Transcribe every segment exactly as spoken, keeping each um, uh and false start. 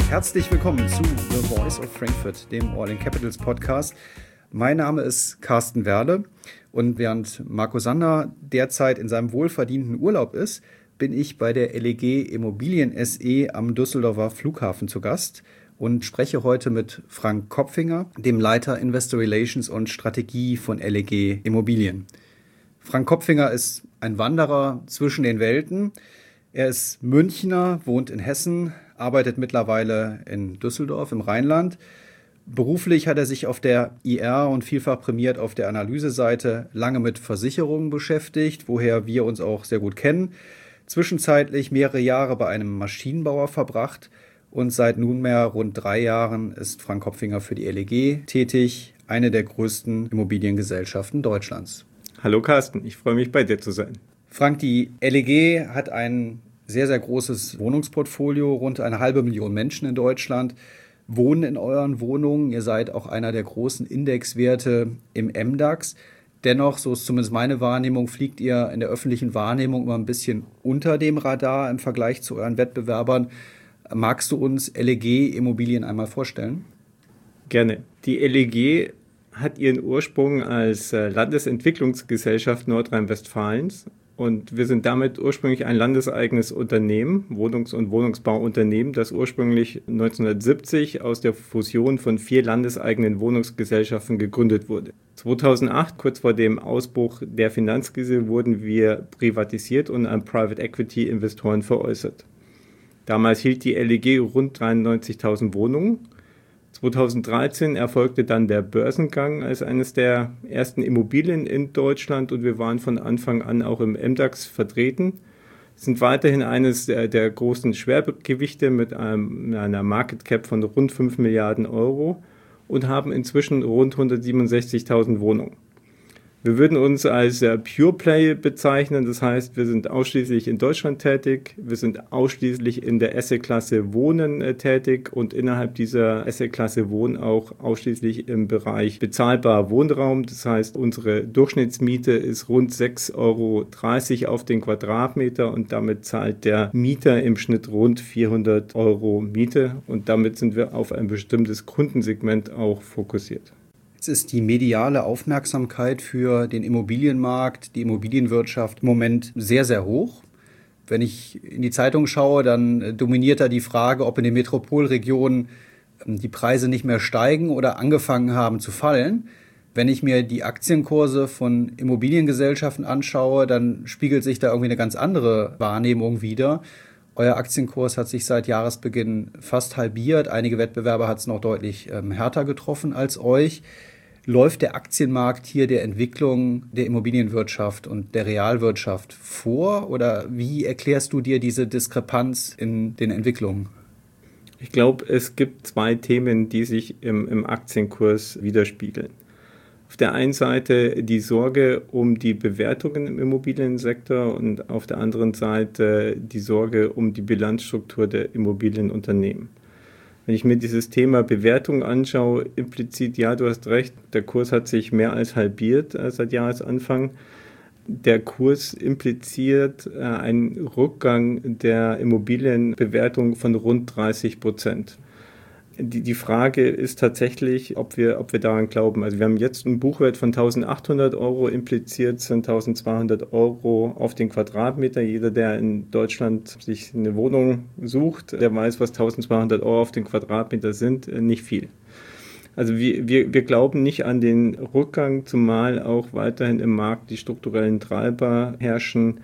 Herzlich willkommen zu The Voice of Frankfurt, dem All in Capitals Podcast. Mein Name ist Carsten Werle und während Marco Sander derzeit in seinem wohlverdienten Urlaub ist, bin ich bei der L E G Immobilien S E am Düsseldorfer Flughafen zu Gast und spreche heute mit Frank Kopfinger, dem Leiter Investor Relations und Strategie von L E G Immobilien. Frank Kopfinger ist ein Wanderer zwischen den Welten. Er ist Münchner, wohnt in Hessen, arbeitet mittlerweile in Düsseldorf im Rheinland. Beruflich hat er sich auf der I R und vielfach prämiert auf der Analyseseite lange mit Versicherungen beschäftigt, woher wir uns auch sehr gut kennen. Zwischenzeitlich mehrere Jahre bei einem Maschinenbauer verbracht und seit nunmehr rund drei Jahren ist Frank Kopfinger für die L E G tätig, eine der größten Immobiliengesellschaften Deutschlands. Hallo Carsten, ich freue mich bei dir zu sein. Frank, die L E G hat ein sehr, sehr großes Wohnungsportfolio. Rund eine halbe Million Menschen in Deutschland wohnen in euren Wohnungen. Ihr seid auch einer der großen Indexwerte im M DAX. Dennoch, so ist zumindest meine Wahrnehmung, fliegt ihr in der öffentlichen Wahrnehmung immer ein bisschen unter dem Radar im Vergleich zu euren Wettbewerbern. Magst du uns L E G Immobilien einmal vorstellen? Gerne. Die L E G hat ihren Ursprung als Landesentwicklungsgesellschaft Nordrhein-Westfalens. Und wir sind damit ursprünglich ein landeseigenes Unternehmen, Wohnungs- und Wohnungsbauunternehmen, das ursprünglich neunzehnhundertsiebzig aus der Fusion von vier landeseigenen Wohnungsgesellschaften gegründet wurde. zweitausendacht, kurz vor dem Ausbruch der Finanzkrise, wurden wir privatisiert und an Private Equity Investoren veräußert. Damals hielt die L E G rund dreiundneunzigtausend Wohnungen. zweitausenddreizehn erfolgte dann der Börsengang als eines der ersten Immobilien in Deutschland und wir waren von Anfang an auch im M DAX vertreten. Sind weiterhin eines der, der großen Schwergewichte mit einem, einer Market Cap von rund fünf Milliarden Euro und haben inzwischen rund hundertsiebenundsechzigtausend Wohnungen. Wir würden uns als äh, Pure Play bezeichnen, das heißt, wir sind ausschließlich in Deutschland tätig, wir sind ausschließlich in der Asset-Klasse Wohnen äh, tätig und innerhalb dieser Asset-Klasse Wohnen auch ausschließlich im Bereich bezahlbarer Wohnraum. Das heißt, unsere Durchschnittsmiete ist rund sechs Euro dreißig auf den Quadratmeter und damit zahlt der Mieter im Schnitt rund vierhundert Euro Miete und damit sind wir auf ein bestimmtes Kundensegment auch fokussiert. Jetzt ist die mediale Aufmerksamkeit für den Immobilienmarkt, die Immobilienwirtschaft im Moment sehr, sehr hoch. Wenn ich in die Zeitung schaue, dann dominiert da die Frage, ob in den Metropolregionen die Preise nicht mehr steigen oder angefangen haben zu fallen. Wenn ich mir die Aktienkurse von Immobiliengesellschaften anschaue, dann spiegelt sich da irgendwie eine ganz andere Wahrnehmung wider. Euer Aktienkurs hat sich seit Jahresbeginn fast halbiert. Einige Wettbewerber hat es noch deutlich ähm, härter getroffen als euch. Läuft der Aktienmarkt hier der Entwicklung der Immobilienwirtschaft und der Realwirtschaft vor? Oder wie erklärst du dir diese Diskrepanz in den Entwicklungen? Ich glaube, es gibt zwei Themen, die sich im, im Aktienkurs widerspiegeln. Auf der einen Seite die Sorge um die Bewertungen im Immobiliensektor und auf der anderen Seite die Sorge um die Bilanzstruktur der Immobilienunternehmen. Wenn ich mir dieses Thema Bewertung anschaue, implizit, ja, du hast recht, der Kurs hat sich mehr als halbiert äh, seit Jahresanfang. Der Kurs impliziert äh, einen Rückgang der Immobilienbewertung von rund dreißig Prozent. Die, die Frage ist tatsächlich, ob wir, ob wir daran glauben. Also wir haben jetzt einen Buchwert von eintausendachthundert Euro, impliziert sind eintausendzweihundert Euro auf den Quadratmeter. Jeder, der in Deutschland sich eine Wohnung sucht, der weiß, was eintausendzweihundert Euro auf den Quadratmeter sind, nicht viel. Also wir, wir, wir glauben nicht an den Rückgang, zumal auch weiterhin im Markt die strukturellen Treiber herrschen.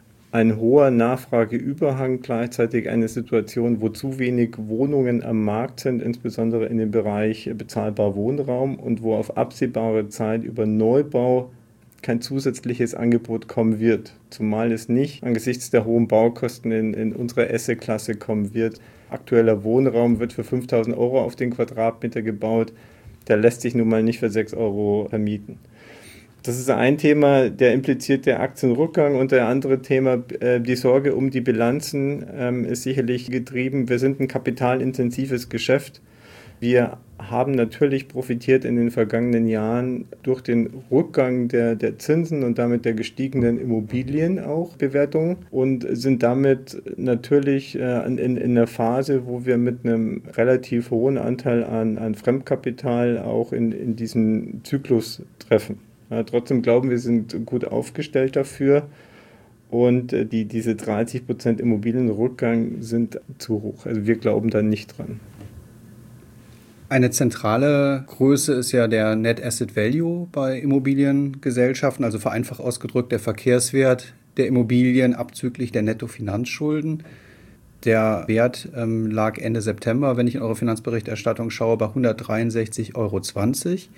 Ein hoher Nachfrageüberhang, gleichzeitig eine Situation, wo zu wenig Wohnungen am Markt sind, insbesondere in dem Bereich bezahlbarer Wohnraum und wo auf absehbare Zeit über Neubau kein zusätzliches Angebot kommen wird. Zumal es nicht angesichts der hohen Baukosten in, in unserer Asset-Klasse kommen wird. Aktueller Wohnraum wird für fünftausend Euro auf den Quadratmeter gebaut. Der lässt sich nun mal nicht für sechs Euro vermieten. Das ist ein Thema, der impliziert der Aktienrückgang und der andere Thema, äh, die Sorge um die Bilanzen, ähm, ist sicherlich getrieben. Wir sind ein kapitalintensives Geschäft. Wir haben natürlich profitiert in den vergangenen Jahren durch den Rückgang der, der Zinsen und damit der gestiegenen Immobilien auch Bewertungen und sind damit natürlich äh, in, in der Phase, wo wir mit einem relativ hohen Anteil an, an Fremdkapital auch in, in diesem Zyklus treffen. Ja, trotzdem glauben wir, wir sind gut aufgestellt dafür. Und äh, die, diese dreißig Prozent Immobilienrückgang sind zu hoch. Also wir glauben da nicht dran. Eine zentrale Größe ist ja der Net Asset Value bei Immobiliengesellschaften, also vereinfacht ausgedrückt der Verkehrswert der Immobilien abzüglich der Nettofinanzschulden. Der Wert ähm, lag Ende September, wenn ich in eure Finanzberichterstattung schaue, bei hundertdreiundsechzig Euro zwanzig.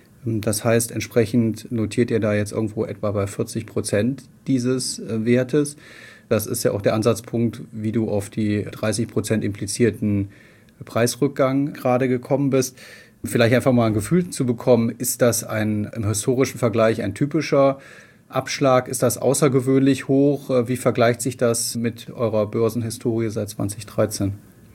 Das heißt, entsprechend notiert ihr da jetzt irgendwo etwa bei vierzig Prozent dieses äh, Wertes. Das ist ja auch der Ansatzpunkt, wie du auf die dreißig Prozent implizierten Preisrückgang gerade gekommen bist. Vielleicht einfach mal ein Gefühl zu bekommen, ist das ein im historischen Vergleich ein typischer Abschlag? Ist das außergewöhnlich hoch? Wie vergleicht sich das mit eurer Börsenhistorie seit zweitausenddreizehn?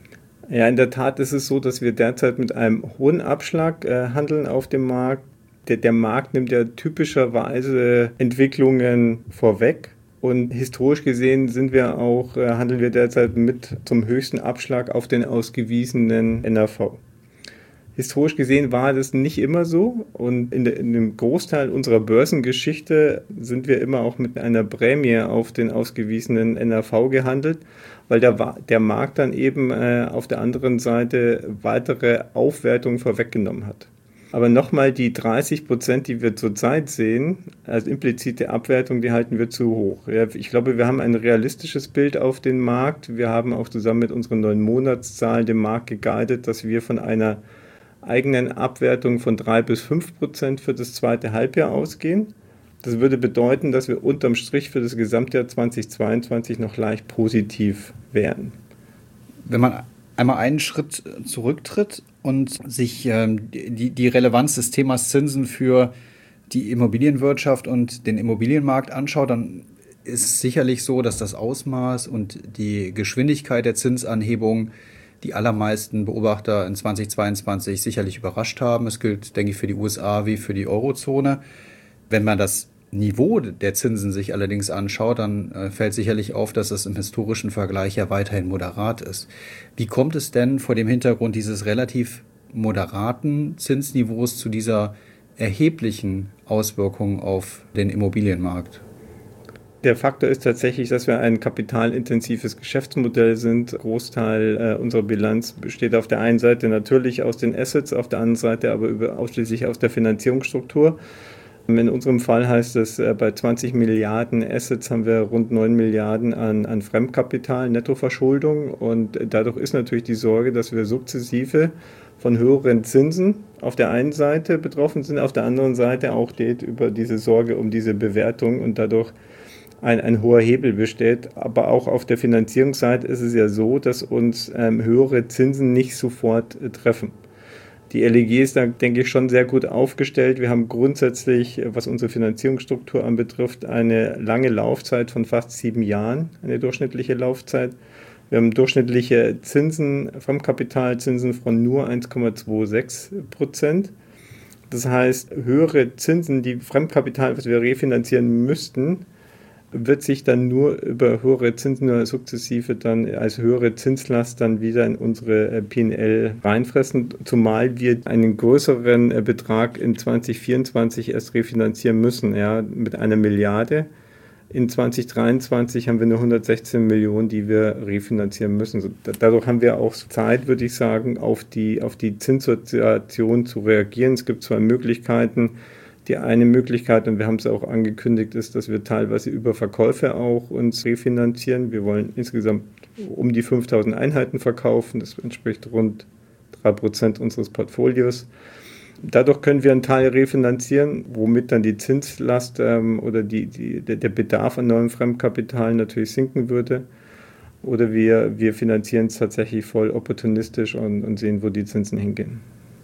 Ja, in der Tat ist es so, dass wir derzeit mit einem hohen Abschlag äh, handeln auf dem Markt. Der, der Markt nimmt ja typischerweise Entwicklungen vorweg. Und historisch gesehen sind wir auch, äh, handeln wir derzeit mit zum höchsten Abschlag auf den ausgewiesenen N A V. Historisch gesehen war das nicht immer so und in, de, in dem Großteil unserer Börsengeschichte sind wir immer auch mit einer Prämie auf den ausgewiesenen N A V gehandelt, weil der, der Markt dann eben äh, auf der anderen Seite weitere Aufwertungen vorweggenommen hat. Aber nochmal, die dreißig Prozent, die wir zurzeit sehen, als implizite Abwertung, die halten wir zu hoch. Ja, ich glaube, wir haben ein realistisches Bild auf den Markt. Wir haben auch zusammen mit unseren neun Monatszahlen dem Markt geguidet, dass wir von einer eigenen Abwertung von drei bis fünf Prozent für das zweite Halbjahr ausgehen. Das würde bedeuten, dass wir unterm Strich für das Gesamtjahr zweitausendzweiundzwanzig noch leicht positiv wären. Wenn man einmal einen Schritt zurücktritt und sich ähm, die, die Relevanz des Themas Zinsen für die Immobilienwirtschaft und den Immobilienmarkt anschaut, dann ist es sicherlich so, dass das Ausmaß und die Geschwindigkeit der Zinsanhebung die allermeisten Beobachter in zweitausendzweiundzwanzig sicherlich überrascht haben. Es gilt, denke ich, für die U S A wie für die Eurozone. Wenn man das Niveau der Zinsen sich allerdings anschaut, dann äh, fällt sicherlich auf, dass es im historischen Vergleich ja weiterhin moderat ist. Wie kommt es denn vor dem Hintergrund dieses relativ moderaten Zinsniveaus zu dieser erheblichen Auswirkung auf den Immobilienmarkt? Der Faktor ist tatsächlich, dass wir ein kapitalintensives Geschäftsmodell sind. Ein Großteil äh, unserer Bilanz besteht auf der einen Seite natürlich aus den Assets, auf der anderen Seite aber über, ausschließlich aus der Finanzierungsstruktur. In unserem Fall heißt es, bei zwanzig Milliarden Assets haben wir rund neun Milliarden an, an Fremdkapital, Nettoverschuldung. Und dadurch ist natürlich die Sorge, dass wir sukzessive von höheren Zinsen auf der einen Seite betroffen sind, auf der anderen Seite auch geht über diese Sorge um diese Bewertung und dadurch ein, ein hoher Hebel besteht. Aber auch auf der Finanzierungsseite ist es ja so, dass uns ähm, höhere Zinsen nicht sofort äh, treffen. Die L E G ist da, denke ich, schon sehr gut aufgestellt. Wir haben grundsätzlich, was unsere Finanzierungsstruktur anbetrifft, eine lange Laufzeit von fast sieben Jahren, eine durchschnittliche Laufzeit. Wir haben durchschnittliche Zinsen, Fremdkapitalzinsen von nur eins Komma sechsundzwanzig Prozent. Das heißt, höhere Zinsen, die Fremdkapital, was wir refinanzieren müssten, wird sich dann nur über höhere Zinsen oder sukzessive dann als höhere Zinslast dann wieder in unsere P und L reinfressen, zumal wir einen größeren Betrag in zwanzig vierundzwanzig erst refinanzieren müssen, ja, mit einer Milliarde. In zwanzig dreiundzwanzig haben wir nur hundertsechzehn Millionen, die wir refinanzieren müssen. Dadurch haben wir auch Zeit, würde ich sagen, auf die, auf die Zinssituation zu reagieren. Es gibt zwei Möglichkeiten. Die eine Möglichkeit, und wir haben es auch angekündigt, ist, dass wir teilweise über Verkäufe auch uns refinanzieren. Wir wollen insgesamt um die fünftausend Einheiten verkaufen. Das entspricht rund drei Prozent unseres Portfolios. Dadurch können wir einen Teil refinanzieren, womit dann die Zinslast ähm, oder die, die, der Bedarf an neuem Fremdkapital natürlich sinken würde. Oder wir, wir finanzieren es tatsächlich voll opportunistisch und, und sehen, wo die Zinsen hingehen.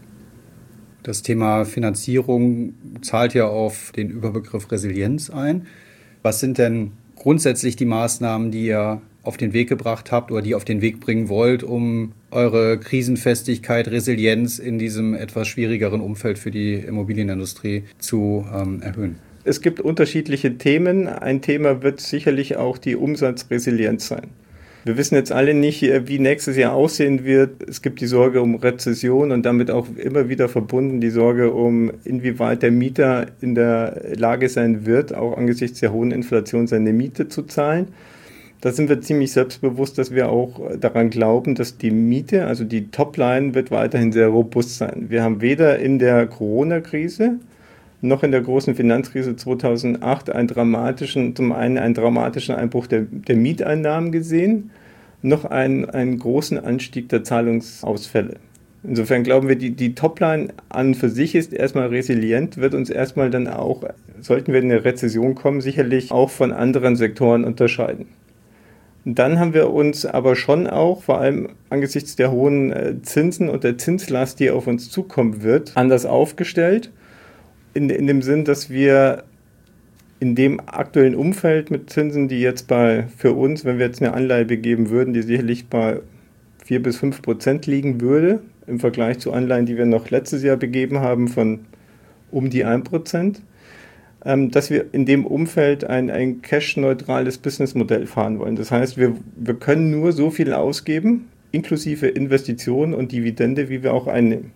Das Thema Finanzierung zahlt ja auf den Überbegriff Resilienz ein. Was sind denn grundsätzlich die Maßnahmen, die ihr auf den Weg gebracht habt oder die ihr auf den Weg bringen wollt, um eure Krisenfestigkeit, Resilienz in diesem etwas schwierigeren Umfeld für die Immobilienindustrie zu ähm, erhöhen? Es gibt unterschiedliche Themen. Ein Thema wird sicherlich auch die Umsatzresilienz sein. Wir wissen jetzt alle nicht, wie nächstes Jahr aussehen wird. Es gibt die Sorge um Rezession und damit auch immer wieder verbunden die Sorge um, inwieweit der Mieter in der Lage sein wird, auch angesichts der hohen Inflation seine Miete zu zahlen. Da sind wir ziemlich selbstbewusst, dass wir auch daran glauben, dass die Miete, also die Topline, wird weiterhin sehr robust sein. Wir haben weder in der Corona-Krise noch in der großen Finanzkrise zweitausendacht einen dramatischen, zum einen einen dramatischen Einbruch der, der Mieteinnahmen gesehen, noch einen, einen großen Anstieg der Zahlungsausfälle. Insofern glauben wir, die, die Topline an für sich ist erstmal resilient, wird uns erstmal dann auch, sollten wir in eine Rezession kommen, sicherlich auch von anderen Sektoren unterscheiden. Dann haben wir uns aber schon auch, vor allem angesichts der hohen Zinsen und der Zinslast, die auf uns zukommen wird, anders aufgestellt. In, in dem Sinn, dass wir in dem aktuellen Umfeld mit Zinsen, die jetzt bei für uns, wenn wir jetzt eine Anleihe begeben würden, die sicherlich bei vier bis fünf Prozent liegen würde, im Vergleich zu Anleihen, die wir noch letztes Jahr begeben haben, von um die ein Prozent, ähm, dass wir in dem Umfeld ein, ein cash-neutrales Businessmodell fahren wollen. Das heißt, wir, wir können nur so viel ausgeben, inklusive Investitionen und Dividende, wie wir auch einnehmen.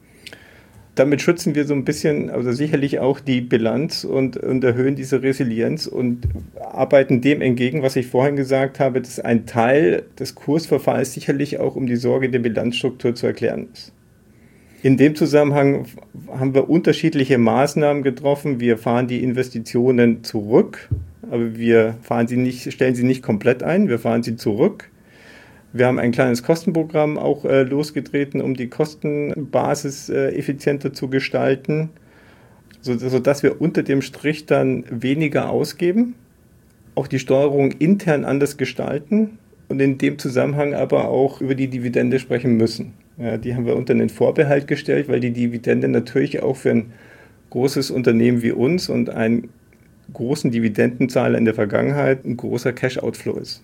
Damit schützen wir so ein bisschen, also sicherlich auch die Bilanz und, und erhöhen diese Resilienz und arbeiten dem entgegen, was ich vorhin gesagt habe, dass ein Teil des Kursverfalls sicherlich auch um die Sorge der Bilanzstruktur zu erklären ist. In dem Zusammenhang haben wir unterschiedliche Maßnahmen getroffen. Wir fahren die Investitionen zurück, aber wir fahren sie nicht, stellen sie nicht komplett ein, wir fahren sie zurück. Wir haben ein kleines Kostenprogramm auch äh, losgetreten, um die Kostenbasis äh, effizienter zu gestalten, so, sodass wir unter dem Strich dann weniger ausgeben, auch die Steuerung intern anders gestalten und in dem Zusammenhang aber auch über die Dividende sprechen müssen. Ja, die haben wir unter den Vorbehalt gestellt, weil die Dividende natürlich auch für ein großes Unternehmen wie uns und einen großen Dividendenzahler in der Vergangenheit ein großer Cash-Outflow ist.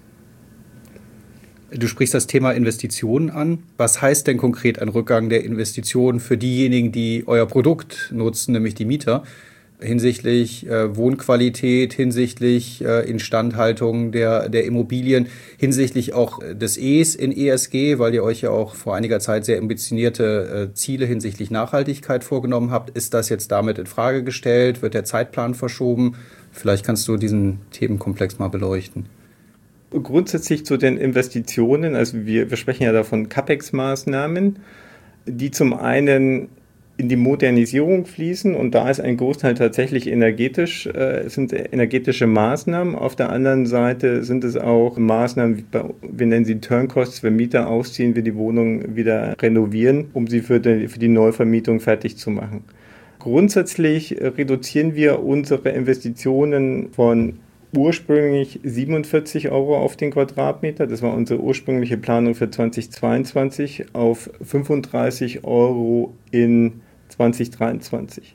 Du sprichst das Thema Investitionen an. Was heißt denn konkret ein Rückgang der Investitionen für diejenigen, die euer Produkt nutzen, nämlich die Mieter, hinsichtlich äh, Wohnqualität, hinsichtlich äh, Instandhaltung der, der Immobilien, hinsichtlich auch des E's in E S G, weil ihr euch ja auch vor einiger Zeit sehr ambitionierte äh, Ziele hinsichtlich Nachhaltigkeit vorgenommen habt. Ist das jetzt damit in Frage gestellt? Wird der Zeitplan verschoben? Vielleicht kannst du diesen Themenkomplex mal beleuchten. Grundsätzlich zu den Investitionen, also wir, wir sprechen ja da von CapEx-Maßnahmen, die zum einen in die Modernisierung fließen und da ist ein Großteil tatsächlich energetisch, äh, sind energetische Maßnahmen. Auf der anderen Seite sind es auch Maßnahmen, wie bei, wir nennen sie Turncosts, wenn Mieter ausziehen, wir die Wohnung wieder renovieren, um sie für die, für die Neuvermietung fertig zu machen. Grundsätzlich reduzieren wir unsere Investitionen von ursprünglich siebenundvierzig Euro auf den Quadratmeter, das war unsere ursprüngliche Planung für zweitausendzweiundzwanzig, auf fünfunddreißig Euro in zweitausenddreiundzwanzig.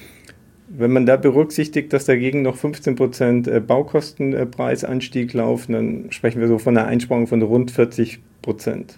Wenn man da berücksichtigt, dass dagegen noch fünfzehn Prozent Baukostenpreisanstieg laufen, dann sprechen wir so von einer Einsparung von rund vierzig Prozent.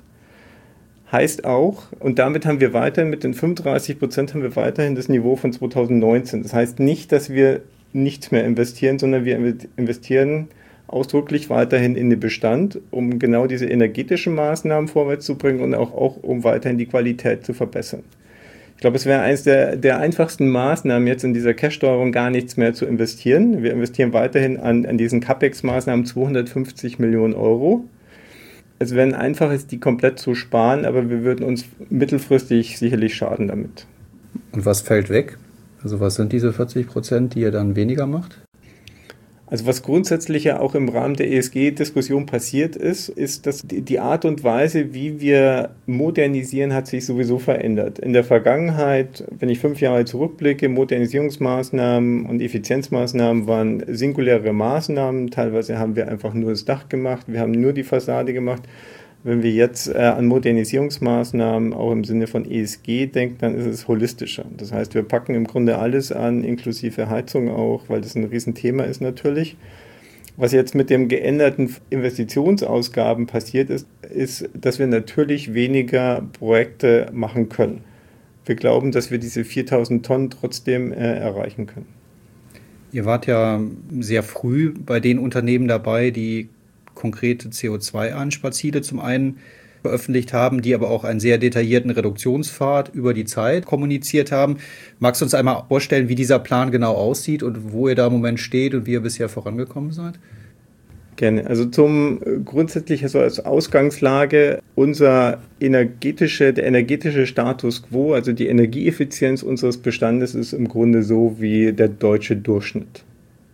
Heißt auch, und damit haben wir weiterhin, mit den fünfunddreißig Prozent haben wir weiterhin das Niveau von zweitausendneunzehn. Das heißt nicht, dass wir nichts mehr investieren, sondern wir investieren ausdrücklich weiterhin in den Bestand, um genau diese energetischen Maßnahmen vorwärts zu bringen und auch, auch um weiterhin die Qualität zu verbessern. Ich glaube, es wäre eines der, der einfachsten Maßnahmen, jetzt in dieser Cash-Steuerung gar nichts mehr zu investieren. Wir investieren weiterhin an, an diesen CapEx-Maßnahmen zweihundertfünfzig Millionen Euro. Es wäre ein einfaches, die komplett zu sparen, aber wir würden uns mittelfristig sicherlich schaden damit. Und was fällt weg? Also was sind diese vierzig Prozent, die ihr dann weniger macht? Also was grundsätzlich ja auch im Rahmen der E S G-Diskussion passiert ist, ist, dass die Art und Weise, wie wir modernisieren, hat sich sowieso verändert. In der Vergangenheit, wenn ich fünf Jahre zurückblicke, Modernisierungsmaßnahmen und Effizienzmaßnahmen waren singuläre Maßnahmen. Teilweise haben wir einfach nur das Dach gemacht, wir haben nur die Fassade gemacht. Wenn wir jetzt äh, an Modernisierungsmaßnahmen auch im Sinne von E S G denken, dann ist es holistischer. Das heißt, wir packen im Grunde alles an, inklusive Heizung auch, weil das ein Riesenthema ist natürlich. Was jetzt mit den geänderten Investitionsausgaben passiert ist, ist, dass wir natürlich weniger Projekte machen können. Wir glauben, dass wir diese viertausend Tonnen trotzdem äh, erreichen können. Ihr wart ja sehr früh bei den Unternehmen dabei, die konkrete C O zwei Einsparziele zum einen veröffentlicht haben, die aber auch einen sehr detaillierten Reduktionspfad über die Zeit kommuniziert haben. Magst du uns einmal vorstellen, wie dieser Plan genau aussieht und wo ihr da im Moment steht und wie ihr bisher vorangekommen seid? Gerne. Also zum grundsätzlich also als Ausgangslage unser energetische, der energetische Status quo, also die Energieeffizienz unseres Bestandes ist im Grunde so wie der deutsche Durchschnitt.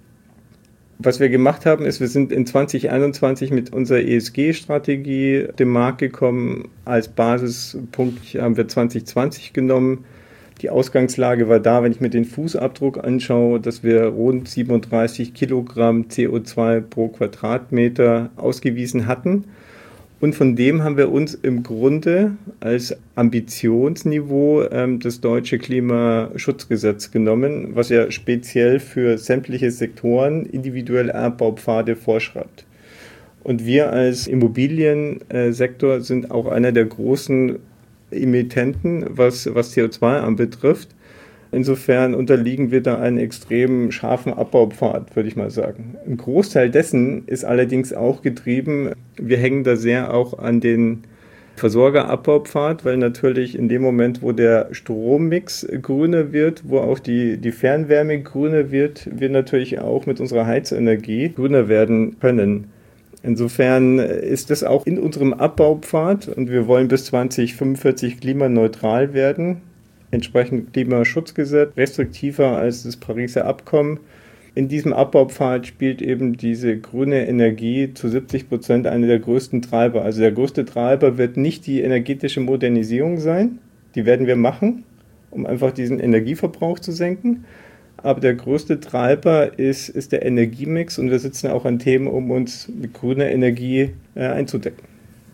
Was wir gemacht haben, ist, wir sind in zwanzig einundzwanzig mit unserer E S G-Strategie auf den Markt gekommen. Als Basispunkt haben wir zwanzig zwanzig genommen. Die Ausgangslage war da, wenn ich mir den Fußabdruck anschaue, dass wir rund siebenunddreißig Kilogramm C O zwei pro Quadratmeter ausgewiesen hatten. Und von dem haben wir uns im Grunde als Ambitionsniveau ähm, das deutsche Klimaschutzgesetz genommen, was ja speziell für sämtliche Sektoren individuelle Abbaupfade vorschreibt. Und wir als Immobiliensektor sind auch einer der großen Emittenten, was, was C O zwei anbetrifft. Insofern unterliegen wir da einen extrem scharfen Abbaupfad, würde ich mal sagen. Ein Großteil dessen ist allerdings auch getrieben, wir hängen da sehr auch an den Versorgerabbaupfad, weil natürlich in dem Moment, wo der Strommix grüner wird, wo auch die, die Fernwärme grüner wird, wir natürlich auch mit unserer Heizenergie grüner werden können. Insofern ist das auch in unserem Abbaupfad und wir wollen bis zwanzig fünfundvierzig klimaneutral werden. Entsprechend Klimaschutzgesetz, restriktiver als das Pariser Abkommen. In diesem Abbaupfad spielt eben diese grüne Energie zu siebzig Prozent einer der größten Treiber. Also der größte Treiber wird nicht die energetische Modernisierung sein, die werden wir machen, um einfach diesen Energieverbrauch zu senken. Aber der größte Treiber ist, ist der Energiemix und wir sitzen auch an Themen, um uns mit grüner Energie äh, einzudecken.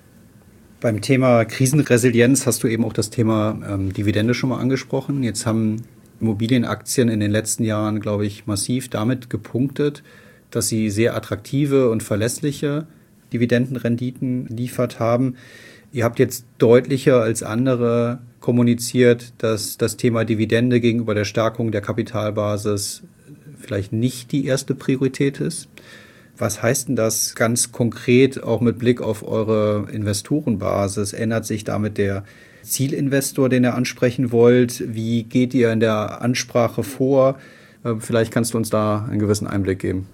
Beim Thema Krisenresilienz hast du eben auch das Thema ähm, Dividende schon mal angesprochen. Jetzt haben Immobilienaktien in den letzten Jahren, glaube ich, massiv damit gepunktet, dass sie sehr attraktive und verlässliche Dividendenrenditen liefert haben. Ihr habt jetzt deutlicher als andere kommuniziert, dass das Thema Dividende gegenüber der Stärkung der Kapitalbasis vielleicht nicht die erste Priorität ist. Was heißt denn das ganz konkret auch mit Blick auf eure Investorenbasis? Ändert sich damit der Zielinvestor, den ihr ansprechen wollt? Wie geht ihr in der Ansprache vor? Vielleicht kannst du uns da einen gewissen Einblick geben.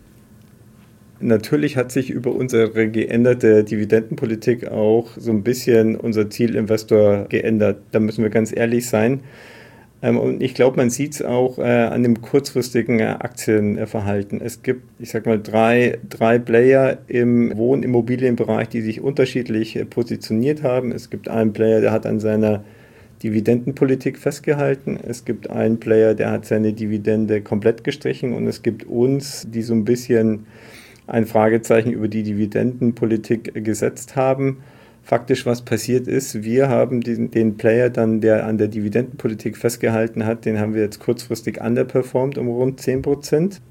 Natürlich hat sich über unsere geänderte Dividendenpolitik auch so ein bisschen unser Zielinvestor geändert. Da müssen wir ganz ehrlich sein. Und ich glaube, man sieht es auch äh, an dem kurzfristigen äh, Aktienverhalten. Es gibt, ich sag mal, drei, drei Player im Wohnimmobilienbereich, die sich unterschiedlich äh, positioniert haben. Es gibt einen Player, der hat an seiner Dividendenpolitik festgehalten. Es gibt einen Player, der hat seine Dividende komplett gestrichen. Und es gibt uns, die so ein bisschen ein Fragezeichen über die Dividendenpolitik äh, gesetzt haben. Faktisch, was passiert ist, wir haben den, den Player dann, der an der Dividendenpolitik festgehalten hat, den haben wir jetzt kurzfristig underperformed um rund zehn Prozent.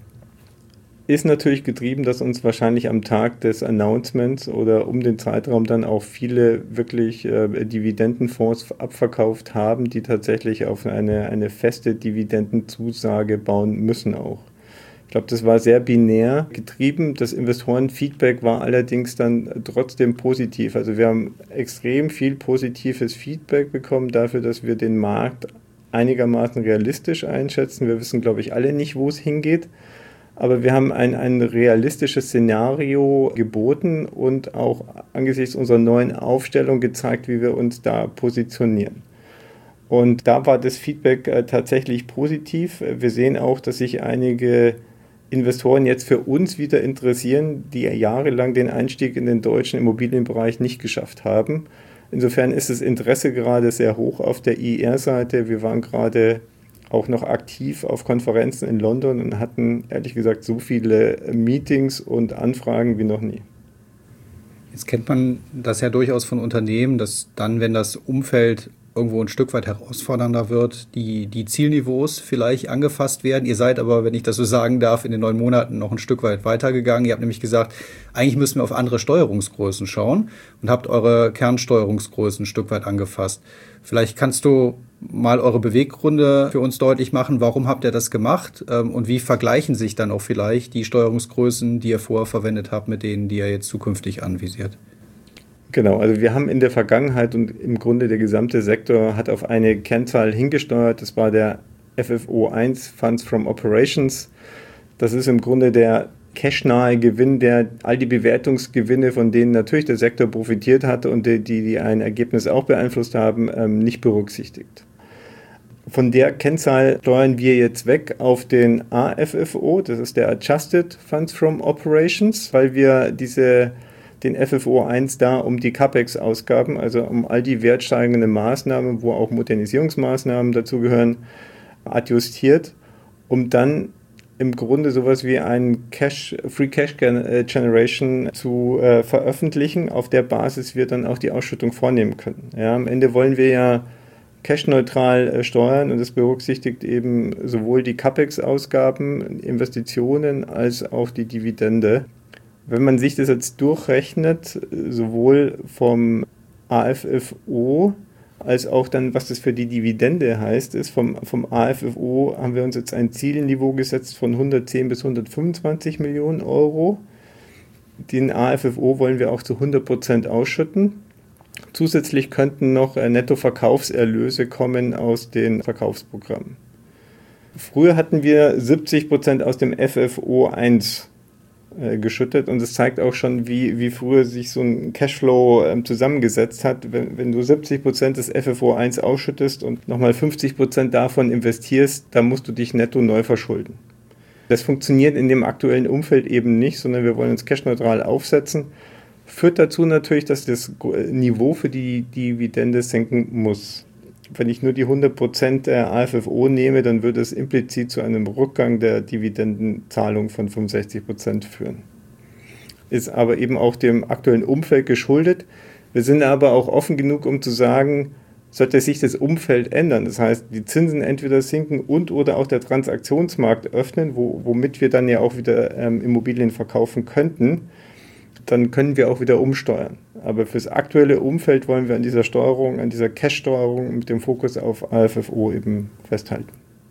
Ist natürlich getrieben, dass uns wahrscheinlich am Tag des Announcements oder um den Zeitraum dann auch viele wirklich äh, Dividendenfonds abverkauft haben, die tatsächlich auf eine, eine feste Dividendenzusage bauen müssen auch. Ich glaube, das war sehr binär getrieben. Das Investorenfeedback war allerdings dann trotzdem positiv. Also wir haben extrem viel positives Feedback bekommen dafür, dass wir den Markt einigermaßen realistisch einschätzen. Wir wissen, glaube ich, alle nicht, wo es hingeht. Aber wir haben ein, ein realistisches Szenario geboten und auch angesichts unserer neuen Aufstellung gezeigt, wie wir uns da positionieren. Und da war das Feedback äh, tatsächlich positiv. Wir sehen auch, dass sich einige Investoren jetzt für uns wieder interessieren, die jahrelang den Einstieg in den deutschen Immobilienbereich nicht geschafft haben. Insofern ist das Interesse gerade sehr hoch auf der I R-Seite. Wir waren gerade auch noch aktiv auf Konferenzen in London und hatten ehrlich gesagt so viele Meetings und Anfragen wie noch nie. Jetzt kennt man das ja durchaus von Unternehmen, dass dann, wenn das Umfeld irgendwo ein Stück weit herausfordernder wird, die, die Zielniveaus vielleicht angefasst werden. Ihr seid aber, wenn ich das so sagen darf, in den neun Monaten noch ein Stück weit weitergegangen. Ihr habt nämlich gesagt, eigentlich müssen wir auf andere Steuerungsgrößen schauen und habt eure Kernsteuerungsgrößen ein Stück weit angefasst. Vielleicht kannst du mal eure Beweggründe für uns deutlich machen. Warum habt ihr das gemacht? Und wie vergleichen sich dann auch vielleicht die Steuerungsgrößen, die ihr vorher verwendet habt, mit denen, die ihr jetzt zukünftig anvisiert? Genau, also wir haben in der Vergangenheit und im Grunde der gesamte Sektor hat auf eine Kennzahl hingesteuert. Das war der F F O eins, Funds from Operations. Das ist im Grunde der cashnahe Gewinn, der all die Bewertungsgewinne, von denen natürlich der Sektor profitiert hatte und die, die ein Ergebnis auch beeinflusst haben, nicht berücksichtigt. Von der Kennzahl steuern wir jetzt weg auf den A F F O, das ist der Adjusted Funds from Operations, weil wir diese, den F F O eins da um die CapEx-Ausgaben, also um all die wertsteigenden Maßnahmen, wo auch Modernisierungsmaßnahmen dazugehören, adjustiert, um dann im Grunde sowas wie ein Cash, Free Cash Generation zu äh, veröffentlichen, auf der Basis wir dann auch die Ausschüttung vornehmen können. Ja, am Ende wollen wir ja cashneutral äh, steuern und das berücksichtigt eben sowohl die CapEx-Ausgaben, Investitionen als auch die Dividende. Wenn man sich das jetzt durchrechnet, sowohl vom A F F O als auch dann, was das für die Dividende heißt, ist vom, vom A F F O haben wir uns jetzt ein Zielniveau gesetzt von hundertzehn bis hundertfünfundzwanzig Millionen Euro. Den A F F O wollen wir auch zu hundert Prozent ausschütten. Zusätzlich könnten noch Nettoverkaufserlöse kommen aus den Verkaufsprogrammen. Früher hatten wir siebzig Prozent aus dem F F O eins geschüttet und es zeigt auch schon, wie, wie früher sich so ein Cashflow ähm, zusammengesetzt hat. Wenn, wenn du siebzig Prozent des F F O eins ausschüttest und nochmal fünfzig Prozent davon investierst, dann musst du dich netto neu verschulden. Das funktioniert in dem aktuellen Umfeld eben nicht, sondern wir wollen uns cashneutral aufsetzen. Führt dazu natürlich, dass das Niveau für die Dividende senken muss. Wenn ich nur die hundert Prozent der A F F O nehme, dann würde es implizit zu einem Rückgang der Dividendenzahlung von fünfundsechzig Prozent führen. Ist aber eben auch dem aktuellen Umfeld geschuldet. Wir sind aber auch offen genug, um zu sagen, sollte sich das Umfeld ändern, das heißt, die Zinsen entweder sinken und oder auch der Transaktionsmarkt öffnen, wo, womit wir dann ja auch wieder ähm, Immobilien verkaufen könnten, dann können wir auch wieder umsteuern. Aber fürs aktuelle Umfeld wollen wir an dieser Steuerung, an dieser Cash-Steuerung mit dem Fokus auf A F F O eben festhalten.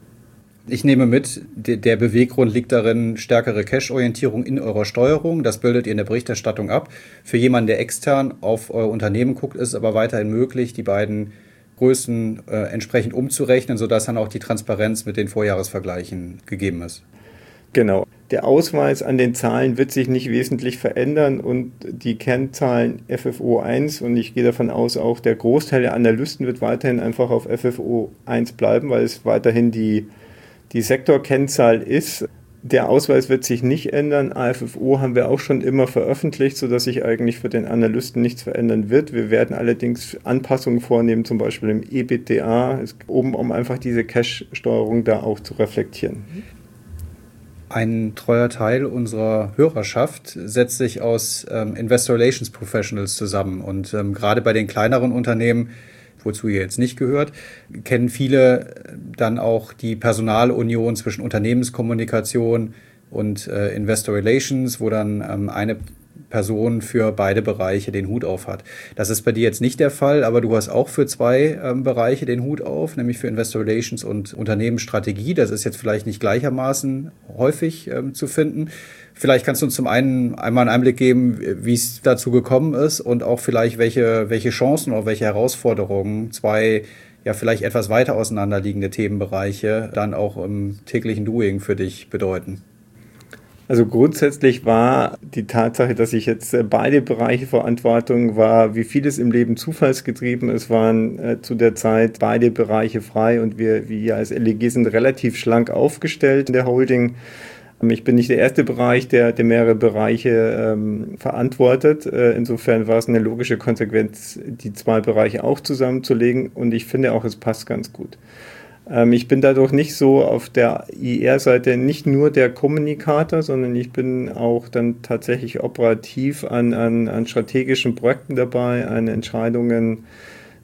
Ich nehme mit, der Beweggrund liegt darin, stärkere Cash-Orientierung in eurer Steuerung. Das bildet ihr in der Berichterstattung ab. Für jemanden, der extern auf euer Unternehmen guckt, ist es aber weiterhin möglich, die beiden Größen äh, entsprechend umzurechnen, sodass dann auch die Transparenz mit den Vorjahresvergleichen gegeben ist. Genau. Der Ausweis an den Zahlen wird sich nicht wesentlich verändern und die Kennzahlen F F O eins, und ich gehe davon aus, auch der Großteil der Analysten wird weiterhin einfach auf F F O eins bleiben, weil es weiterhin die, die Sektorkennzahl ist. Der Ausweis wird sich nicht ändern. A F F O haben wir auch schon immer veröffentlicht, sodass sich eigentlich für den Analysten nichts verändern wird. Wir werden allerdings Anpassungen vornehmen, zum Beispiel im EBITDA, um, um einfach diese Cash-Steuerung da auch zu reflektieren. Ein treuer Teil unserer Hörerschaft setzt sich aus ähm, Investor Relations Professionals zusammen. Und ähm, gerade bei den kleineren Unternehmen, wozu ihr jetzt nicht gehört, kennen viele dann auch die Personalunion zwischen Unternehmenskommunikation und äh, Investor Relations, wo dann ähm, eine Person für beide Bereiche den Hut auf hat. Das ist bei dir jetzt nicht der Fall, aber du hast auch für zwei ähm, Bereiche den Hut auf, nämlich für Investor Relations und Unternehmensstrategie. Das ist jetzt vielleicht nicht gleichermaßen häufig ähm, zu finden. Vielleicht kannst du uns zum einen einmal einen Einblick geben, wie es dazu gekommen ist und auch vielleicht welche, welche Chancen oder welche Herausforderungen zwei ja vielleicht etwas weiter auseinanderliegende Themenbereiche dann auch im täglichen Doing für dich bedeuten. Also grundsätzlich war die Tatsache, dass ich jetzt beide Bereiche Verantwortung war, wie vieles im Leben zufallsgetrieben. Es waren äh, zu der Zeit beide Bereiche frei und wir, wir als L E G sind relativ schlank aufgestellt in der Holding. Ich bin nicht der erste Bereich, der, der mehrere Bereiche ähm, verantwortet. Äh, insofern war es eine logische Konsequenz, die zwei Bereiche auch zusammenzulegen und ich finde auch, es passt ganz gut. Ich bin dadurch nicht so auf der I R-Seite nicht nur der Kommunikator, sondern ich bin auch dann tatsächlich operativ an, an, an strategischen Projekten dabei, an Entscheidungen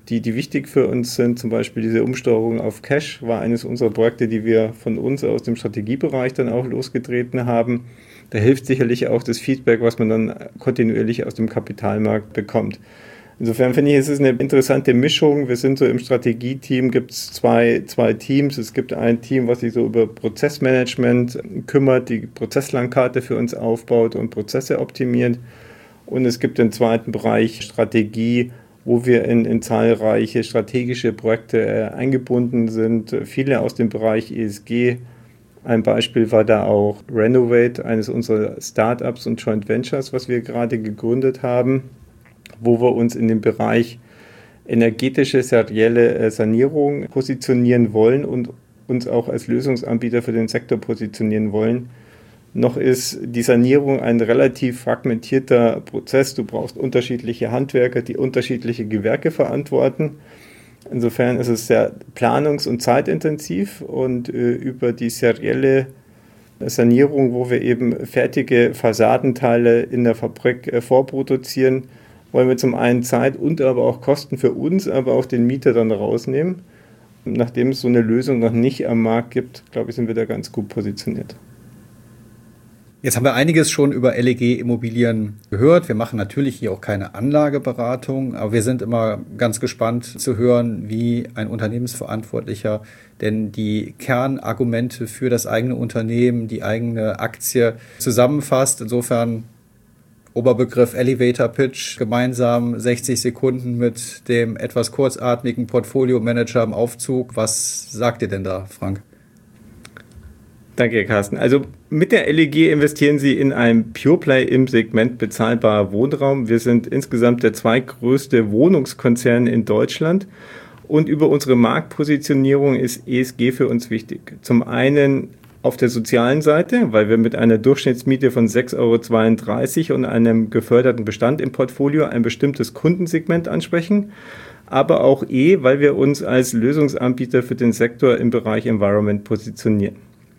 die, die wichtig für uns sind. Zum Beispiel diese Umsteuerung auf Cash war eines unserer Projekte, die wir von uns aus dem Strategiebereich dann auch losgetreten haben. Da hilft sicherlich auch das Feedback, was man dann kontinuierlich aus dem Kapitalmarkt bekommt. Insofern finde ich, es ist eine interessante Mischung. Wir sind so im Strategieteam, gibt es zwei, zwei Teams. Es gibt ein Team, was sich so über Prozessmanagement kümmert, die Prozesslandkarte für uns aufbaut und Prozesse optimiert. Und es gibt den zweiten Bereich Strategie, wo wir in, in zahlreiche strategische Projekte äh, eingebunden sind. Viele aus dem Bereich E S G. Ein Beispiel war da auch Renovate, eines unserer Startups und Joint Ventures, was wir gerade gegründet haben, wo wir uns in dem Bereich energetische serielle Sanierung positionieren wollen und uns auch als Lösungsanbieter für den Sektor positionieren wollen. Noch ist die Sanierung ein relativ fragmentierter Prozess. Du brauchst unterschiedliche Handwerker, die unterschiedliche Gewerke verantworten. Insofern ist es sehr planungs- und zeitintensiv und äh, über die serielle Sanierung, wo wir eben fertige Fassadenteile in der Fabrik äh, vorproduzieren, wollen wir zum einen Zeit und aber auch Kosten für uns, aber auch den Mieter dann rausnehmen. Und nachdem es so eine Lösung noch nicht am Markt gibt, glaube ich, sind wir da ganz gut positioniert. Jetzt haben wir einiges schon über L E G-Immobilien gehört. Wir machen natürlich hier auch keine Anlageberatung, aber wir sind immer ganz gespannt zu hören, wie ein Unternehmensverantwortlicher denn die Kernargumente für das eigene Unternehmen, die eigene Aktie zusammenfasst. Insofern Oberbegriff Elevator Pitch, gemeinsam sechzig Sekunden mit dem etwas kurzatmigen Portfolio-Manager im Aufzug. Was sagt ihr denn da, Frank? Danke, Herr Carsten. Also mit der L E G investieren Sie in ein Pure Play im Segment bezahlbarer Wohnraum. Wir sind insgesamt der zweitgrößte Wohnungskonzern in Deutschland und über unsere Marktpositionierung ist E S G für uns wichtig. Zum einen auf der sozialen Seite, weil wir mit einer Durchschnittsmiete von sechs Euro zweiunddreißig und einem geförderten Bestand im Portfolio ein bestimmtes Kundensegment ansprechen, aber auch E, weil wir uns als Lösungsanbieter für den Sektor im Bereich Environment positionieren.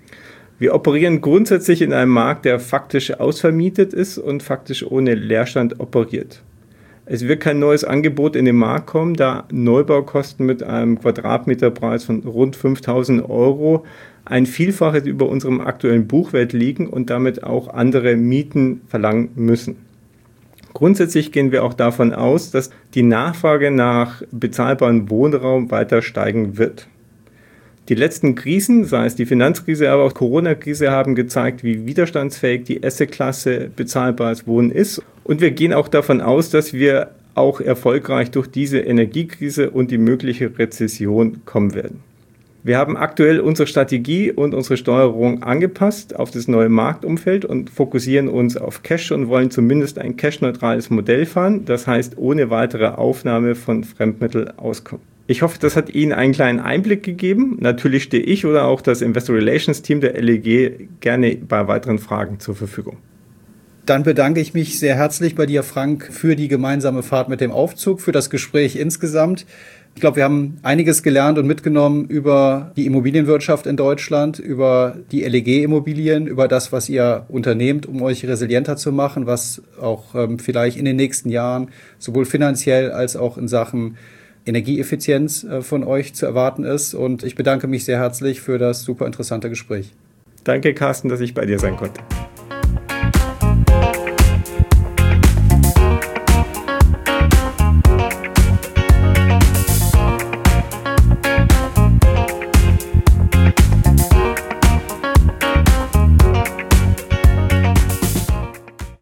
Wir operieren grundsätzlich in einem Markt, der faktisch ausvermietet ist und faktisch ohne Leerstand operiert. Es wird kein neues Angebot in den Markt kommen, da Neubaukosten mit einem Quadratmeterpreis von rund fünftausend Euro ein Vielfaches über unserem aktuellen Buchwert liegen und damit auch andere Mieten verlangen müssen. Grundsätzlich gehen wir auch davon aus, dass die Nachfrage nach bezahlbarem Wohnraum weiter steigen wird. Die letzten Krisen, sei es die Finanzkrise, aber auch die Corona-Krise, haben gezeigt, wie widerstandsfähig die Assetklasse bezahlbares Wohnen ist. Und wir gehen auch davon aus, dass wir auch erfolgreich durch diese Energiekrise und die mögliche Rezession kommen werden. Wir haben aktuell unsere Strategie und unsere Steuerung angepasst auf das neue Marktumfeld und fokussieren uns auf Cash und wollen zumindest ein cash-neutrales Modell fahren, das heißt ohne weitere Aufnahme von Fremdmitteln auskommen. Ich hoffe, das hat Ihnen einen kleinen Einblick gegeben. Natürlich stehe ich oder auch das Investor Relations Team der L E G gerne bei weiteren Fragen zur Verfügung. Dann bedanke ich mich sehr herzlich bei dir, Frank, für die gemeinsame Fahrt mit dem Aufzug, für das Gespräch insgesamt. Ich glaube, wir haben einiges gelernt und mitgenommen über die Immobilienwirtschaft in Deutschland, über die L E G-Immobilien, über das, was ihr unternehmt, um euch resilienter zu machen, was auch ähm, vielleicht in den nächsten Jahren sowohl finanziell als auch in Sachen Energieeffizienz äh, von euch zu erwarten ist. Und ich bedanke mich sehr herzlich für das super interessante Gespräch. Danke, Carsten, dass ich bei dir sein konnte.